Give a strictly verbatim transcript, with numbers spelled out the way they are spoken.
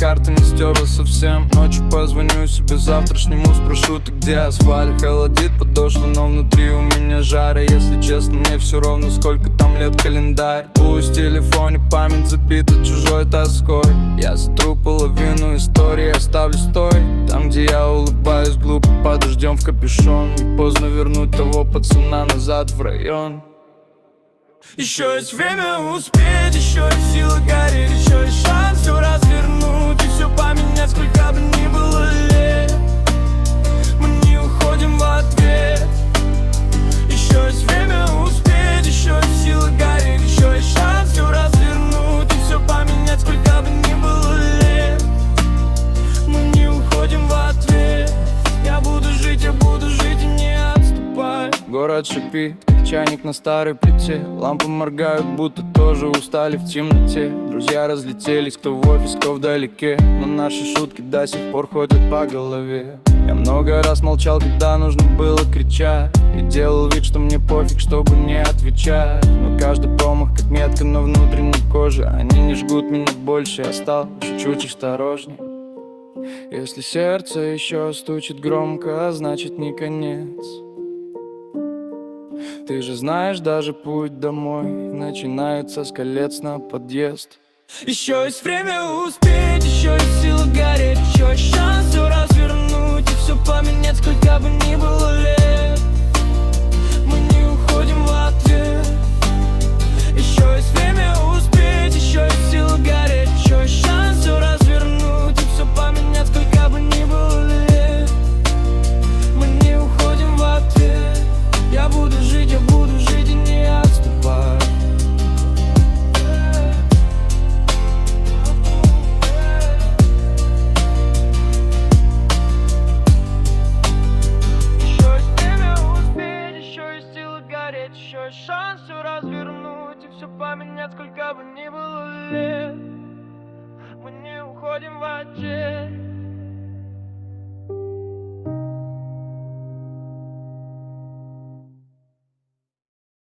карты не стерла совсем. Ночью позвоню себе завтрашнему, спрошу, ты где? Асфальт холодит подошву, но внутри у меня жара. Если честно, мне все равно, сколько там лет календарь. Пусть в телефоне память забита чужой тоской. Я сотру половину истории, оставлю стой там, где я улыбаюсь глупо под дождем в капюшон. Не поздно вернуть того пацана назад в район. Еще есть время успеть, еще есть силы гореть, еще есть шанс все развернуть и все поменять, сколько бы ни было лет. Мы не уходим в ответ. Еще есть время успеть, еще есть силы гореть, еще есть шанс все развернуть и все поменять, сколько бы ни было лет. Мы не уходим в ответ. Я буду жить, я буду жить и не отступать. Город шипит, чайник на старой плите. Лампы моргают, будто тоже устали в темноте. Друзья разлетелись, кто в офис, кто вдалеке, но наши шутки до сих пор ходят по голове. Я много раз молчал, когда нужно было кричать, и делал вид, что мне пофиг, чтобы не отвечать. Но каждый промах как метка на внутренней коже. Они не жгут меня больше, я стал чуть-чуть осторожней. Если сердце еще стучит громко, значит не конец. Ты же знаешь, даже путь домой начинается с колец на подъезд. Еще есть время успеть, еще есть силы гореть, еще есть шанс все развернуть и все поменять, сколько бы ни было лет. Мы не уходим в ответ. Еще есть время успеть, еще есть силы гореть, еще есть шанс все развернуть и все поменять, сколько бы ни было лет. Мы не уходим в ответ. Я буду жить, я буду жить и не отступать. Еще есть время успеть, еще есть силы гореть, еще есть шанс все развернуть и все поменять, сколько бы ни было лет. Мы не уходим в ответ.